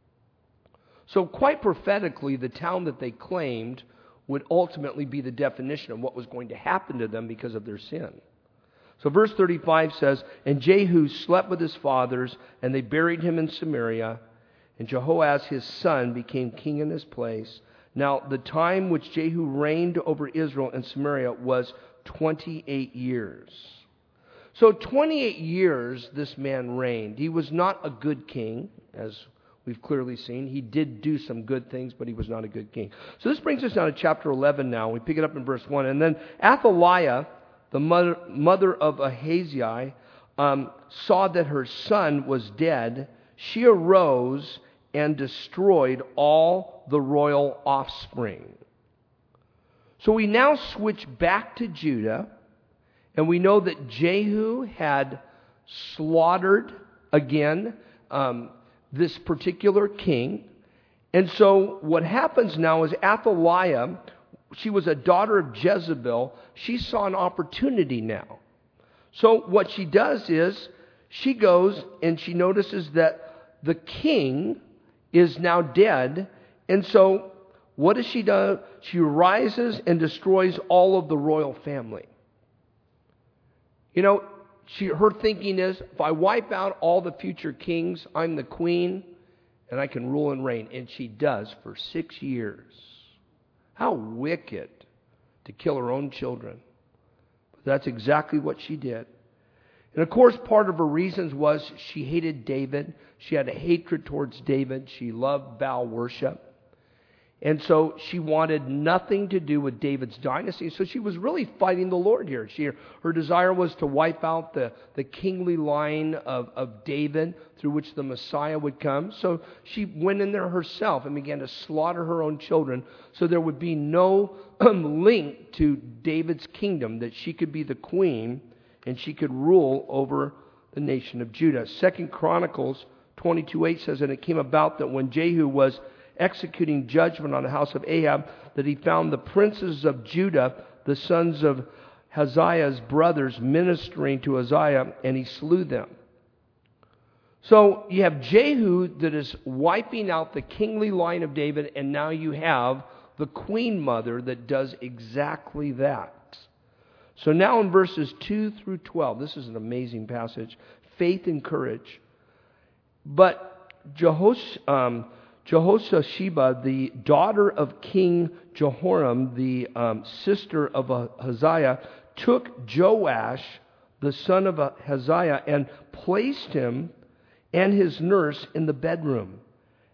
So quite prophetically, the town that they claimed would ultimately be the definition of what was going to happen to them because of their sin. So verse 35 says, and Jehu slept with his fathers, and they buried him in Samaria, and Jehoahaz his son became king in his place. Now the time which Jehu reigned over Israel and Samaria was 28 years. So 28 years this man reigned. He was not a good king, as we've clearly seen. He did do some good things, but he was not a good king. So this brings us down to chapter 11 now. We pick it up in verse 1. And then Athaliah, the mother of Ahaziah, saw that her son was dead. She arose and destroyed all the royal offspring. So we now switch back to Judah, and we know that Jehu had slaughtered again this particular king. And so what happens now is Athaliah, she was a daughter of Jezebel. She saw an opportunity now. So what she does is she goes and she notices that the king is now dead. And so what does she do? She rises and destroys all of the royal family. Her thinking is, if I wipe out all the future kings, I'm the queen and I can rule and reign. And she does for 6 years. How wicked to kill her own children. But that's exactly what she did. And of course, part of her reasons was she hated David. She had a hatred towards David. She loved Baal worship. And so she wanted nothing to do with David's dynasty. So she was really fighting the Lord here. Her desire was to wipe out the kingly line of David through which the Messiah would come. So she went in there herself and began to slaughter her own children so there would be no link to David's kingdom, that she could be the queen and she could rule over the nation of Judah. 2 Chronicles 22:8 says, and it came about that when Jehu was executing judgment on the house of Ahab, that he found the princes of Judah, the sons of Hazael's brothers, ministering to Uzziah, and he slew them. So you have Jehu that is wiping out the kingly line of David, and now you have the queen mother that does exactly that. So now in verses 2 through 12, this is an amazing passage, faith and courage. But Jehosheba, the daughter of King Jehoram, the sister of Hazael, took Joash, the son of Hazael, and placed him and his nurse in the bedroom.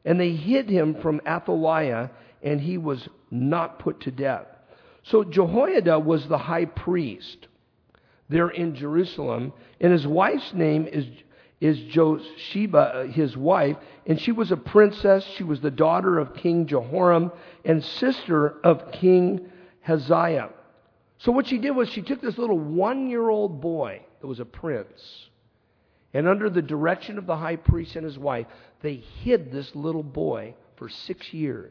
And they hid him from Athaliah, and he was not put to death. So Jehoiada was the high priest there in Jerusalem, and his wife's name is Josheba, his wife, and she was a princess. She was the daughter of King Jehoram and sister of King Hazael. So what she did was she took this little 1-year-old boy that was a prince, and under the direction of the high priest and his wife, they hid this little boy for 6 years.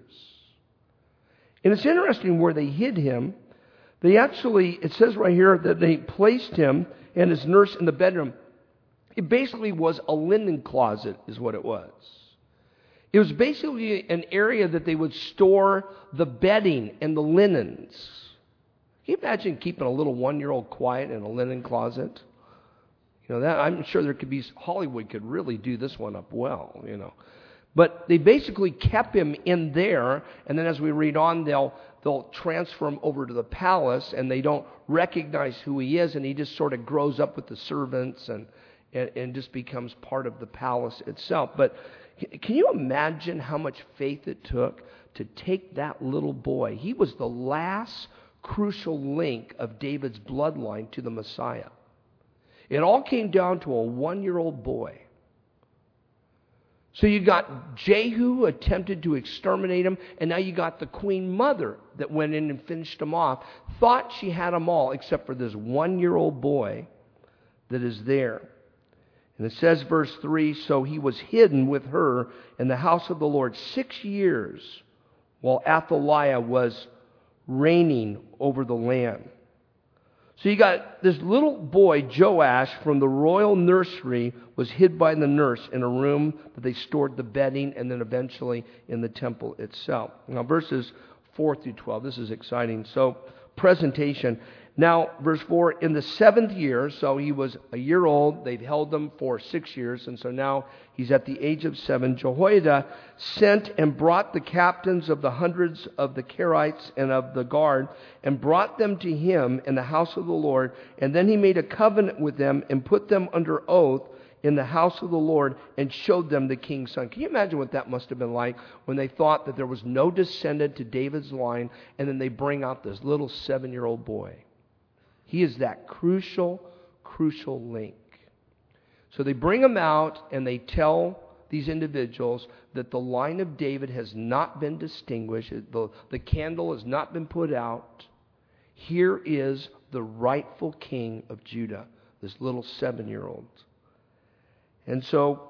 And it's interesting where they hid him. They actually, it says right here that they placed him and his nurse in the bedroom. It basically was a linen closet is what it was. It was basically an area that they would store the bedding and the linens. Can you imagine keeping a little 1-year-old quiet in a linen closet? You know, that I'm sure there could be, Hollywood could really do this one up well, you know. But they basically kept him in there, and then as we read on, they'll transfer him over to the palace, and they don't recognize who he is, and he just sort of grows up with the servants and just becomes part of the palace itself. But can you imagine how much faith it took to take that little boy? He was the last crucial link of David's bloodline to the Messiah. It all came down to a 1-year-old boy. So you got Jehu who attempted to exterminate him, and now you got the queen mother that went in and finished him off. Thought she had them all except for this 1-year-old boy that is there. And it says, verse 3, so he was hidden with her in the house of the Lord 6 years while Athaliah was reigning over the land. So you got this little boy, Joash, from the royal nursery, was hid by the nurse in a room that they stored the bedding, and then eventually in the temple itself. Now, verses 4 through 12, this is exciting. So, presentation. Now, verse 4, in the 7th year, so he was a year old, they'd held him for 6 years, and so now he's at the age of 7. Jehoiada sent and brought the captains of the hundreds of the Kerites and of the guard, and brought them to him in the house of the Lord, and then he made a covenant with them and put them under oath in the house of the Lord and showed them the king's son. Can you imagine what that must have been like when they thought that there was no descendant to David's line, and then they bring out this little 7-year-old boy? He is that crucial link. So they bring him out and they tell these individuals that the line of David has not been distinguished. The candle has not been put out. Here is the rightful king of Judah, this little 7-year-old. And so,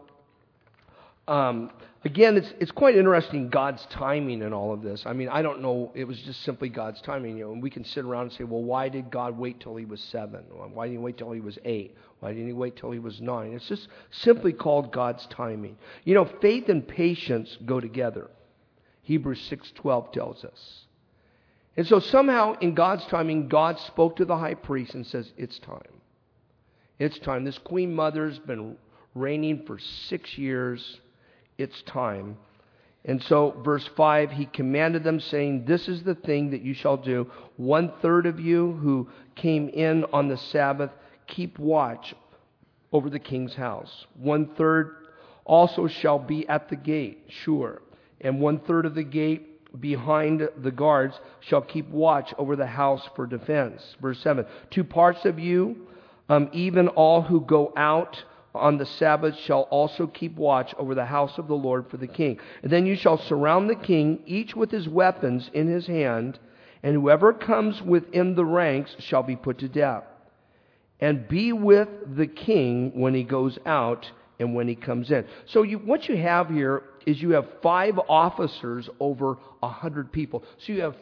again, it's quite interesting, God's timing in all of this. I mean, I don't know, it was just simply God's timing. You know, and we can sit around and say, well, why did God wait till he was 7? Why didn't he wait till he was 8? Why didn't he wait till he was 9? It's just simply called God's timing. You know, faith and patience go together. Hebrews 6:12 tells us. And so somehow in God's timing, God spoke to the high priest and says, it's time. It's time. This queen mother's been reigning for 6 years. It's time. And so, verse 5, he commanded them, saying, this is the thing that you shall do. 1/3 of you who came in on the Sabbath, keep watch over the king's house. 1/3 also shall be at the gate, sure. And 1/3 of the gate behind the guards shall keep watch over the house for defense. Verse 7, 2 parts of you, even all who go out on the Sabbath shall also keep watch over the house of the Lord for the king. And then you shall surround the king, each with his weapons in his hand, and whoever comes within the ranks shall be put to death. And be with the king when he goes out and when he comes in. So what you have here is you have 5 officers over 100 people. So you have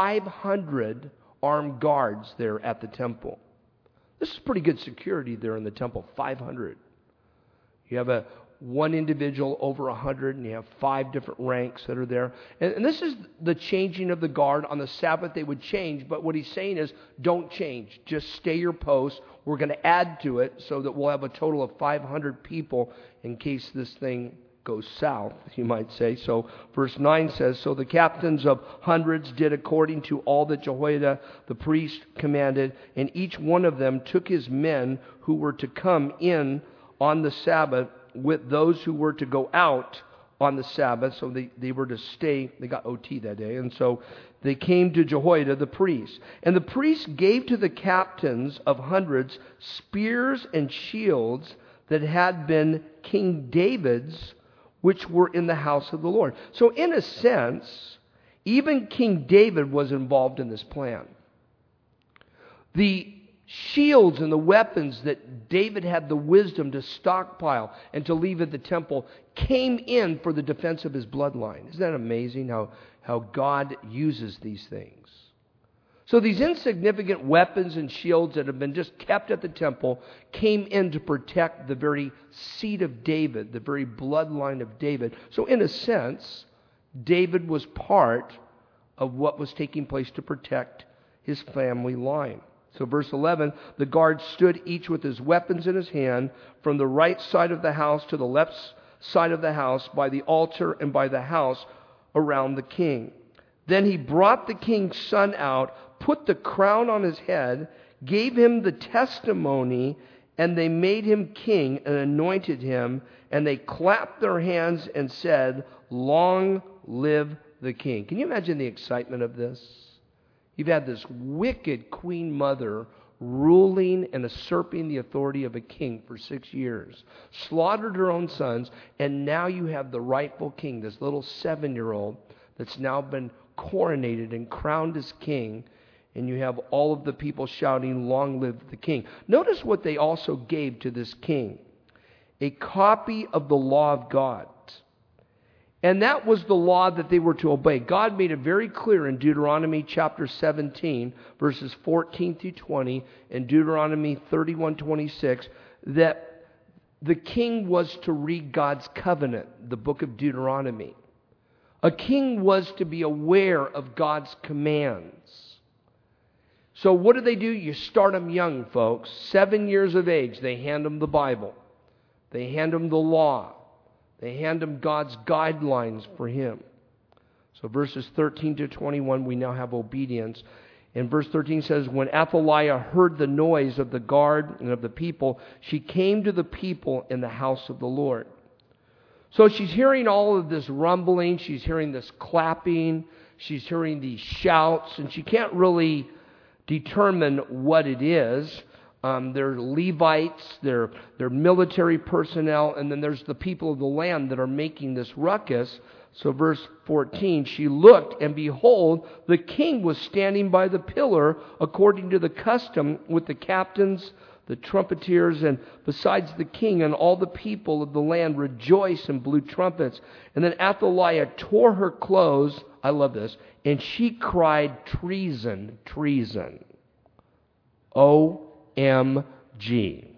500 armed guards there at the temple. This is pretty good security there in the temple, 500. You have one individual over 100, and you have 5 different ranks that are there. And this is the changing of the guard. On the Sabbath, they would change, but what he's saying is, don't change. Just stay your post. We're going to add to it so that we'll have a total of 500 people in case this thing goes south, you might say. So verse 9 says, so the captains of hundreds did according to all that Jehoiada the priest commanded, and each one of them took his men who were to come in on the Sabbath with those who were to go out on the Sabbath, so they were to stay. They got OT that day, and so they came to Jehoiada the priest. And the priest gave to the captains of hundreds spears and shields that had been King David's, which were in the house of the Lord. So in a sense, even King David was involved in this plan. The shields and the weapons that David had the wisdom to stockpile and to leave at the temple came in for the defense of his bloodline. Isn't that amazing how God uses these things? So these insignificant weapons and shields that have been just kept at the temple came in to protect the very seed of David, the very bloodline of David. So in a sense, David was part of what was taking place to protect his family line. So verse 11, the guards stood each with his weapons in his hand from the right side of the house to the left side of the house, by the altar and by the house around the king. Then he brought the king's son out, put the crown on his head, gave him the testimony, and they made him king and anointed him, and they clapped their hands and said, "Long live the king." Can you imagine the excitement of this? You've had this wicked queen mother ruling and usurping the authority of a king for 6 years, slaughtered her own sons, and now you have the rightful king, this little 7-year-old that's now been coronated and crowned as king, and you have all of the people shouting, "Long live the king." Notice what they also gave to this king: a copy of the law of God. And that was the law that they were to obey. God made it very clear in Deuteronomy chapter 17, verses 14 through 20, and Deuteronomy 31:26, that the king was to read God's covenant, the book of Deuteronomy. A king was to be aware of God's commands. So what do? You start them young, folks. 7 years of age, they hand them the Bible. They hand them the law. They hand him God's guidelines for him. So verses 13 to 21, we now have obedience. And verse 13 says, when Athaliah heard the noise of the guard and of the people, she came to the people in the house of the Lord. So she's hearing all of this rumbling. She's hearing this clapping. She's hearing these shouts. And she can't really determine what it is. They're Levites, they're military personnel, and then there's the people of the land that are making this ruckus. So verse 14, she looked, and behold, the king was standing by the pillar according to the custom, with the captains, the trumpeters, and besides the king and all the people of the land rejoiced and blew trumpets. And then Athaliah tore her clothes, I love this, and she cried, "Treason, treason." OMG.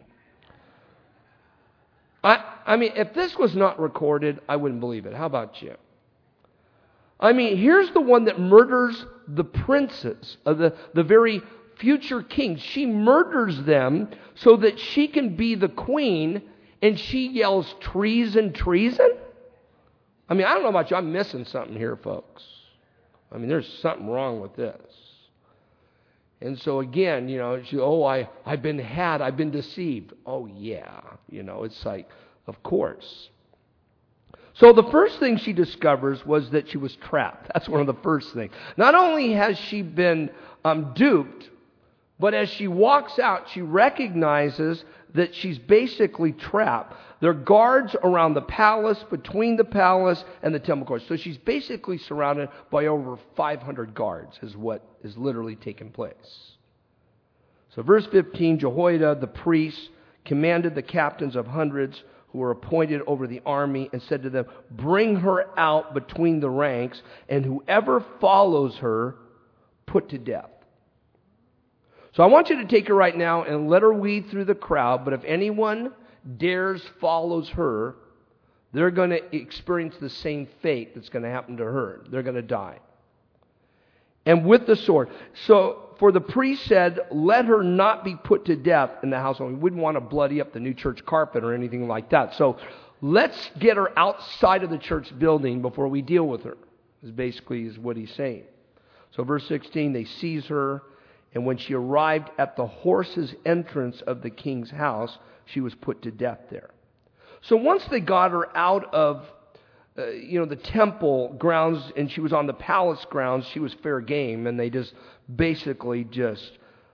I mean, if this was not recorded, I wouldn't believe it. How about you? I mean, here's the one that murders the princes of the very future kings. She murders them so that she can be the queen, and she yells, "Treason, treason"? I mean, I don't know about you. I'm missing something here, folks. I mean, there's something wrong with this. And so again, I've been deceived. Oh yeah, it's like, of course. So the first thing she discovers was that she was trapped. That's one of the first things. Not only has she been duped, but as she walks out, she recognizes that she's basically trapped. There are guards around the palace, between the palace and the temple courts. So she's basically surrounded by over 500 guards, is what is literally taking place. So verse 15, Jehoiada the priest commanded the captains of hundreds who were appointed over the army and said to them, "Bring her out between the ranks, and whoever follows her, put to death." So I want you to take her right now and let her weed through the crowd, but if anyone dares follows her, they're going to experience the same fate that's going to happen to her. They're going to die. And with the sword. So, for the priest said, let her not be put to death in the house. We wouldn't want to bloody up the new church carpet or anything like that. So, let's get her outside of the church building before we deal with her, is what he's saying. So, verse 16, they seize her. And when she arrived at the horse's entrance of the king's house, she was put to death there. So once they got her out of the temple grounds and she was on the palace grounds, she was fair game, and they just basically just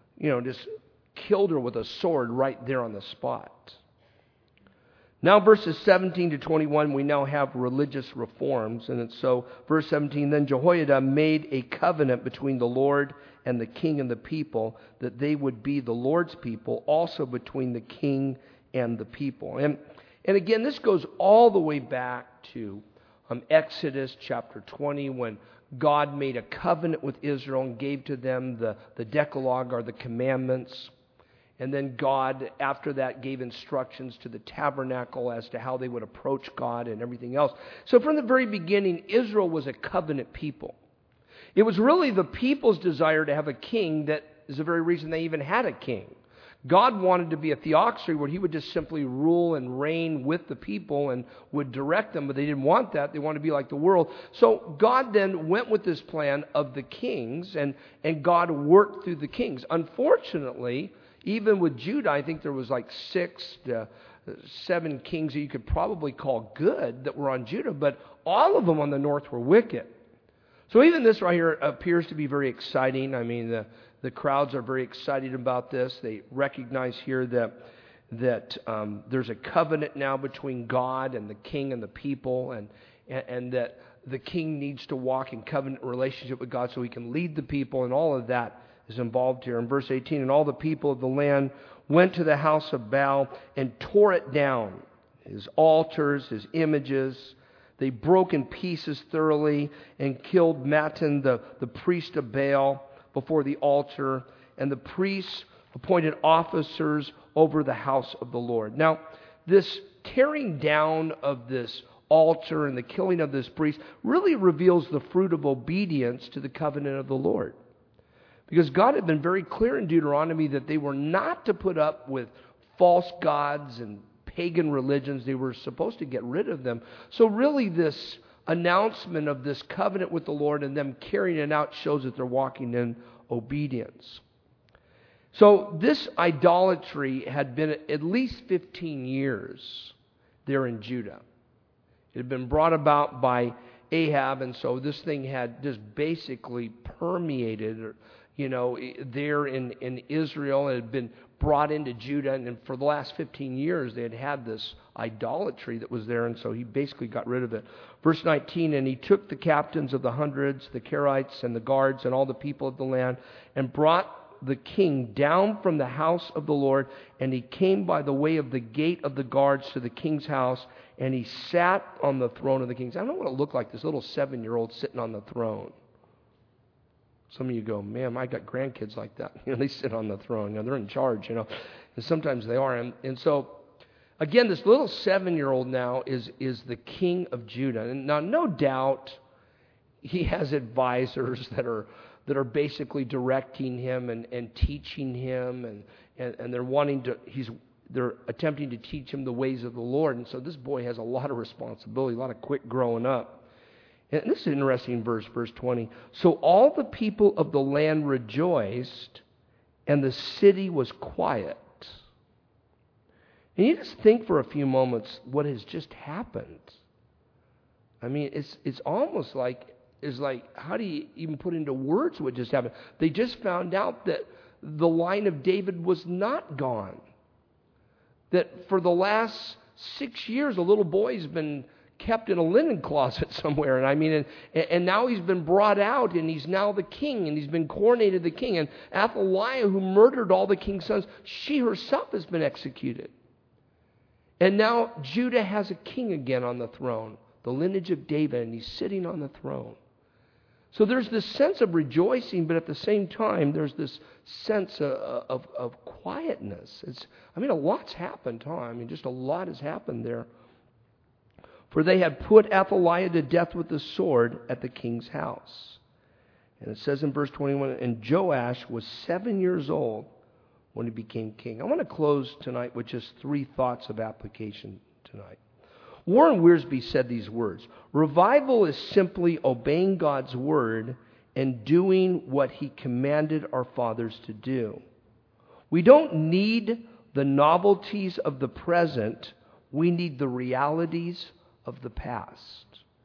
killed her with a sword right there on the spot. Now verses 17 to 21, we now have religious reforms. And so verse 17, then Jehoiada made a covenant between the Lord and the king and the people, that they would be the Lord's people, also between the king and the people. And again, this goes all the way back to Exodus chapter 20, when God made a covenant with Israel and gave to them the Decalogue, or the commandments. And then God, after that, gave instructions to the tabernacle as to how they would approach God and everything else. So from the very beginning, Israel was a covenant people. It was really the people's desire to have a king that is the very reason they even had a king. God wanted to be a theocracy where he would just simply rule and reign with the people and would direct them, but they didn't want that. They wanted to be like the world. So God then went with this plan of the kings, and God worked through the kings. Unfortunately, even with Judah, I think there was like 6 to 7 kings that you could probably call good that were on Judah, but all of them on the north were wicked. So even this right here appears to be very exciting. I mean, the crowds are very excited about this. They recognize here that there's a covenant now between God and the king and the people, and that the king needs to walk in covenant relationship with God so he can lead the people, and all of that is involved here. In verse 18, and all the people of the land went to the house of Baal and tore it down, his altars, his images. They broke in pieces thoroughly and killed Mattan, the priest of Baal, before the altar. And the priests appointed officers over the house of the Lord. Now, this tearing down of this altar and the killing of this priest really reveals the fruit of obedience to the covenant of the Lord. Because God had been very clear in Deuteronomy that they were not to put up with false gods and pagan religions. They were supposed to get rid of them. So really this announcement of this covenant with the Lord and them carrying it out shows that they're walking in obedience. So this idolatry had been at least 15 years there in Judah. It had been brought about by Ahab, and so this thing had just basically permeated there in Israel. It had been brought into Judah, and for the last 15 years they had this idolatry that was there, and so he basically got rid of it. Verse 19, and he took the captains of the hundreds, the Kerites and the guards, and all the people of the land, and brought the king down from the house of the Lord, and he came by the way of the gate of the guards to the king's house, and he sat on the throne of the king. I don't know what it looked like, this little 7-year-old sitting on the throne. Some of you go, man, I got grandkids like that. They sit on the throne. They're in charge, And sometimes they are. And so, again, this little 7-year-old now is the king of Judah. And now, no doubt, he has advisors that are basically directing him and teaching him, and they're attempting to teach him the ways of the Lord. And so this boy has a lot of responsibility, a lot of quick growing up. And this is an interesting verse 20. So all the people of the land rejoiced, and the city was quiet. And you just think for a few moments what has just happened. I mean, it's almost like, how do you even put into words what just happened? They just found out that the line of David was not gone. That for the last 6 years, a little boy's been kept in a linen closet somewhere, and now he's been brought out, and he's now the king, and he's been coronated the king. And Athaliah, who murdered all the king's sons, she herself has been executed. And now Judah has a king again on the throne, the lineage of David, and he's sitting on the throne. So there's this sense of rejoicing, but at the same time, there's this sense of quietness. A lot's happened, just a lot has happened there. For they had put Athaliah to death with the sword at the king's house. And it says in verse 21, and Joash was 7 years old when he became king. I want to close tonight with just 3 thoughts of application tonight. Warren Wiersbe said these words: revival is simply obeying God's word and doing what he commanded our fathers to do. We don't need the novelties of the present. We need the realities of the past.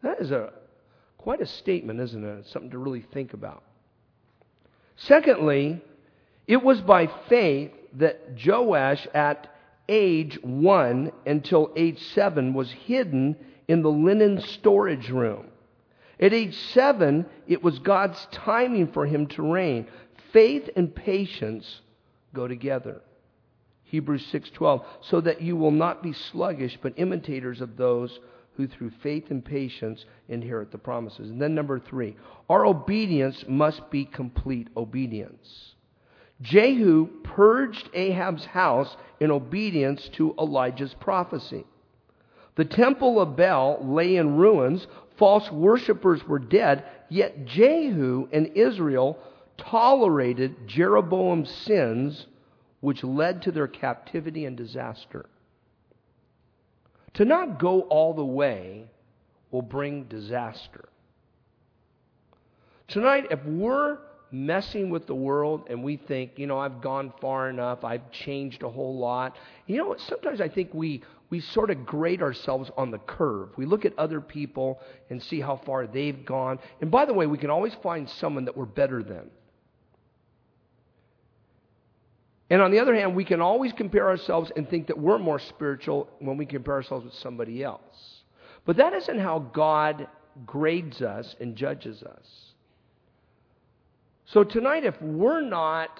That is quite a statement, isn't it? Something to really think about. Secondly, it was by faith that Joash at age 1 until age 7 was hidden in the linen storage room. At age 7, it was God's timing for him to reign. Faith and patience go together. Hebrews 6:12, so that you will not be sluggish, but imitators of those who through faith and patience inherit the promises. And then number 3, our obedience must be complete obedience. Jehu purged Ahab's house in obedience to Elijah's prophecy. The temple of Baal lay in ruins, false worshippers were dead, yet Jehu and Israel tolerated Jeroboam's sins, which led to their captivity and disaster. To not go all the way will bring disaster. Tonight, if we're messing with the world and we think, I've gone far enough, I've changed a whole lot. Sometimes I think we sort of grade ourselves on the curve. We look at other people and see how far they've gone. And by the way, we can always find someone that we're better than. And on the other hand, we can always compare ourselves and think that we're more spiritual when we compare ourselves with somebody else. But that isn't how God grades us and judges us. So tonight, if we're not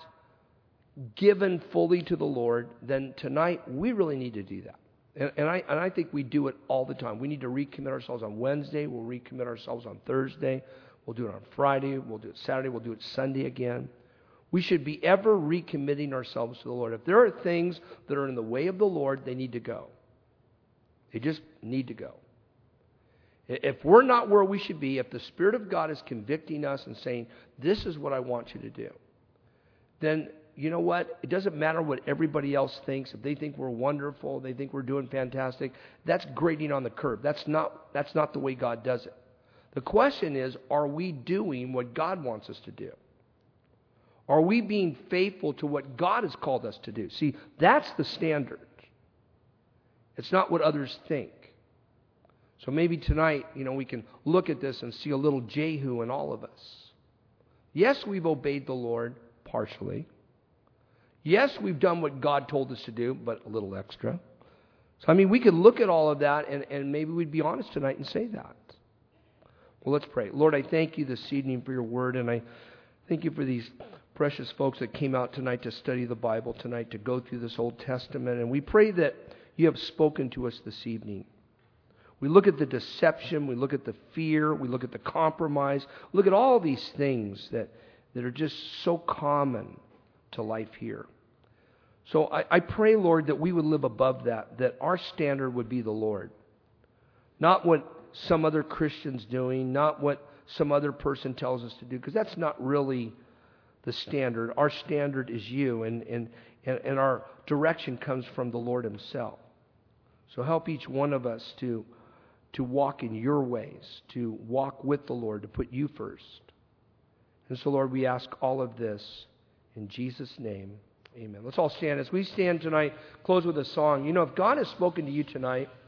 given fully to the Lord, then tonight we really need to do that. And I think we do it all the time. We need to recommit ourselves on Wednesday. We'll recommit ourselves on Thursday. We'll do it on Friday. We'll do it Saturday. We'll do it Sunday again. We should be ever recommitting ourselves to the Lord. If there are things that are in the way of the Lord, they need to go. They just need to go. If we're not where we should be, if the Spirit of God is convicting us and saying, this is what I want you to do, then you know what? It doesn't matter what everybody else thinks. If they think we're wonderful, they think we're doing fantastic, that's grading on the curve. That's not the way God does it. The question is, are we doing what God wants us to do? Are we being faithful to what God has called us to do? See, that's the standard. It's not what others think. So maybe tonight, we can look at this and see a little Jehu in all of us. Yes, we've obeyed the Lord partially. Yes, we've done what God told us to do, but a little extra. So, we could look at all of that and maybe we'd be honest tonight and say that. Well, let's pray. Lord, I thank you this evening for your word, and I thank you for these precious folks that came out tonight to study the Bible tonight, to go through this Old Testament. And we pray that you have spoken to us this evening. We look at the deception, we look at the fear, we look at the compromise, look at all these things that are just so common to life here. So I pray, Lord, that we would live above that our standard would be the Lord. Not what some other Christian's doing, not what some other person tells us to do, because that's not really the standard. Our standard is you, and our direction comes from the Lord himself. So help each one of us to walk in your ways, to walk with the Lord, to put you first. And so, Lord, we ask all of this in Jesus' name. Amen. Let's all stand. As we stand tonight, close with a song. If God has spoken to you tonight,